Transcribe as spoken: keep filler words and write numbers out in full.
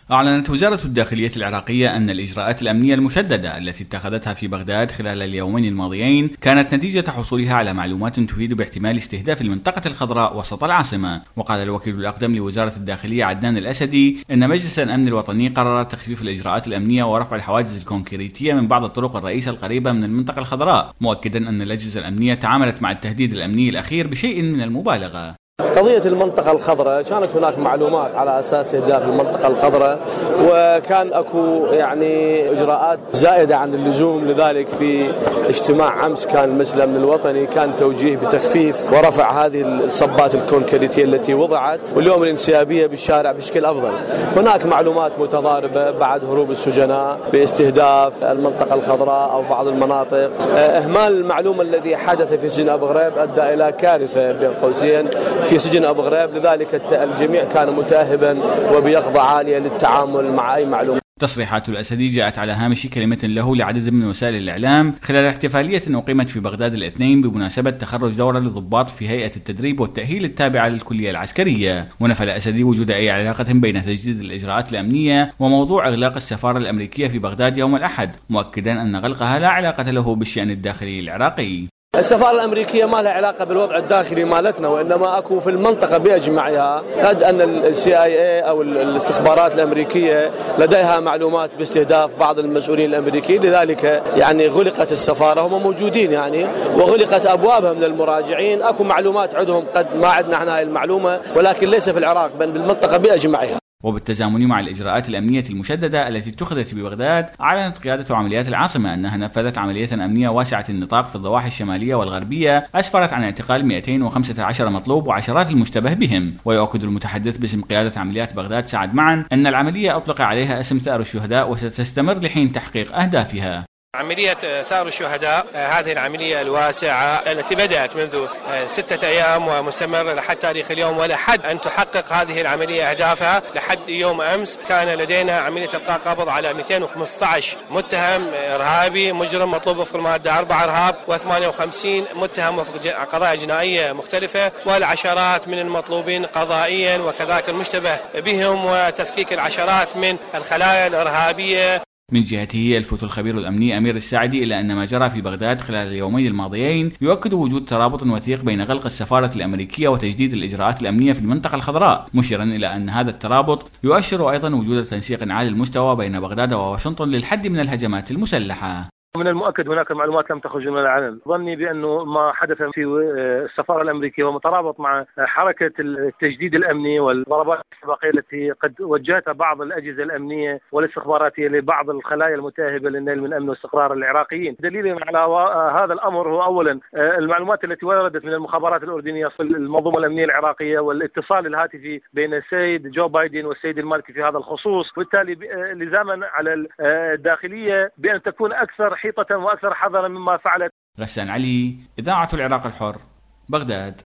أعلنت وزارة الداخلية العراقية أن الإجراءات الأمنية المشددة التي اتخذتها في بغداد خلال اليومين الماضيين كانت نتيجة حصولها على معلومات تفيد باحتمال استهداف المنطقة الخضراء وسط العاصمة. وقال الوكيل الأقدم لوزارة الداخلية عدنان الأسدي أن مجلس الأمن الوطني قرر تخفيف الإجراءات الأمنية ورفع الحواجز الكونكريتية من بعض الطرق الرئيسة القريبة من المنطقة الخضراء، مؤكدا أن الأجهزة الأمنية تعاملت مع التهديد الأمني الأخير بشيء من المبالغة. قضية المنطقة الخضراء كانت هناك معلومات على أساس داخل المنطقة الخضراء، وكان أكو يعني إجراءات زائدة عن اللزوم. لذلك في اجتماع أمس كان المجلس الأمن الوطني كان توجيه بتخفيف ورفع هذه الصبات الكونكريتية التي وضعت، واليوم الانسيابية بالشارع بشكل أفضل. هناك معلومات متضاربة بعد هروب السجناء باستهداف المنطقة الخضراء أو بعض المناطق. إهمال المعلومة الذي حدث في سجن أبو غريب أدى إلى كارثة بين قوسين في سجن أبو غريب، لذلك الجميع كان متاهبا وبيقظة عالية للتعامل مع أي معلومة. تصريحات الأسدي جاءت على هامش كلمة له لعدد من وسائل الإعلام خلال احتفالية أقيمت في بغداد الاثنين بمناسبة تخرج دورة للضباط في هيئة التدريب والتأهيل التابعة للكلية العسكرية. ونفى الأسدي وجود أي علاقة بين تجديد الإجراءات الأمنية وموضوع إغلاق السفارة الأمريكية في بغداد يوم الأحد، مؤكدا أن غلقها لا علاقة له بالشأن الداخلي العراقي. السفارة الأمريكية ما لها علاقة بالوضع الداخلي مالتنا، وإنما أكو في المنطقة بأجمعها قد أن السي آي إيه أو الاستخبارات الأمريكية لديها معلومات باستهداف بعض المسؤولين الأمريكيين، لذلك يعني غلقت السفارة. هم موجودين يعني وغلقت أبوابها من المراجعين. أكو معلومات عندهم قد ما عندنا احنا هاي المعلومة، ولكن ليس في العراق بل بالمنطقة بأجمعها. وبالتزامن مع الإجراءات الأمنية المشددة التي اتخذت ببغداد، أعلنت قيادة عمليات العاصمة أنها نفذت عملية أمنية واسعة النطاق في الضواحي الشمالية والغربية أسفرت عن اعتقال مئتين وخمسة عشر مطلوب وعشرات المشتبه بهم. ويؤكد المتحدث باسم قيادة عمليات بغداد سعد معن أن العملية أطلق عليها اسم ثأر الشهداء وستستمر لحين تحقيق أهدافها. عملية ثأر الشهداء هذه العملية الواسعة التي بدأت منذ ستة أيام ومستمرة لحد تاريخ اليوم، ولحد أن تحقق هذه العملية أهدافها لحد يوم أمس كان لدينا عملية إلقاء قبض على مئتين وخمسة عشر متهم إرهابي مجرم مطلوب وفق المادة أربعة إرهاب، وثمانية وخمسين متهم وفق قضايا جنائية مختلفة، والعشرات من المطلوبين قضائيا وكذلك المشتبه بهم، وتفكيك العشرات من الخلايا الإرهابية. من جهته يلفت الخبير الأمني أمير الساعدي إلى أن ما جرى في بغداد خلال اليومين الماضيين يؤكد وجود ترابط وثيق بين غلق السفارة الأمريكية وتجديد الإجراءات الأمنية في المنطقة الخضراء، مشيرا إلى أن هذا الترابط يؤشر أيضا وجود تنسيق عالي المستوى بين بغداد وواشنطن للحد من الهجمات المسلحة. من المؤكد هناك معلومات لم تخرج من العلن. ظني بأنه ما حدث في السفارة الأمريكية ومترابط مع حركة التجديد الأمني والضربات الاستباقية التي قد وجهتها بعض الأجهزة الأمنية والاستخباراتية لبعض الخلايا المتاهبة للنيل من أمن واستقرار العراقيين. دليل على هذا الأمر هو أولا المعلومات التي وردت من المخابرات الأردنية في المنظومة الأمنية العراقية والاتصال الهاتفي بين السيد جو بايدن والسيد المالكي في هذا الخصوص، وبالتالي لزاما على الداخلية بأن تكون أكثر حيطة وأكثر حذرا مما فعلت. غسان علي، إذاعة العراق الحر، بغداد.